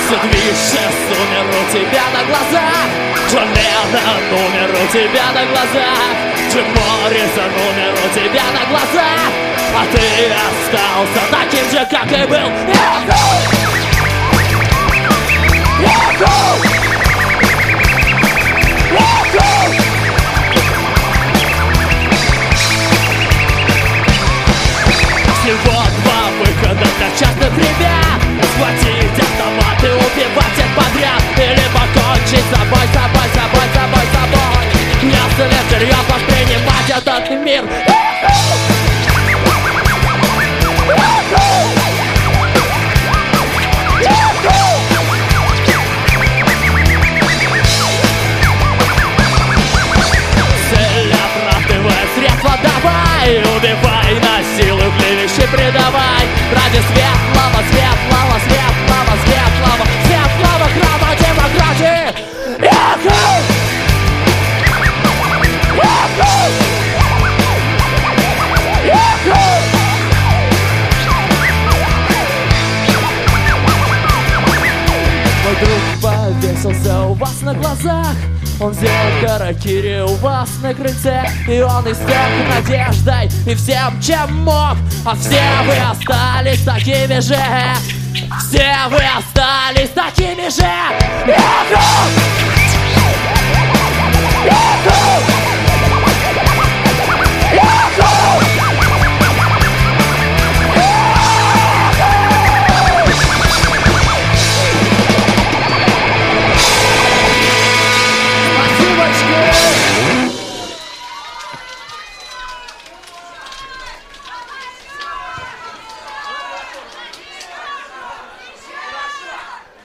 Сид Вишес умер у тебя на глазах, Джон Леннон умер у тебя на глазах, Джим Моррисон умер у тебя на глазах, а ты остался таким же, как и был. Всего два выхода для частных ребят: схватить автомат и убивать всех подряд, или покончить с собой, собой, собой, собой, собой. Если не всерьез воспринимать этот мир. Цель оправдывает средства, давай, убивай, насилуй, клевещи, предавай. Ради светлого, светлого, светлого, светлого, светлого храма демократии. Мой друг повесился у вас на глазах, он сделал харакири у вас на крыльце, и он истек надеждой и всем, чем мог, а все вы остались такими же. Все вы остались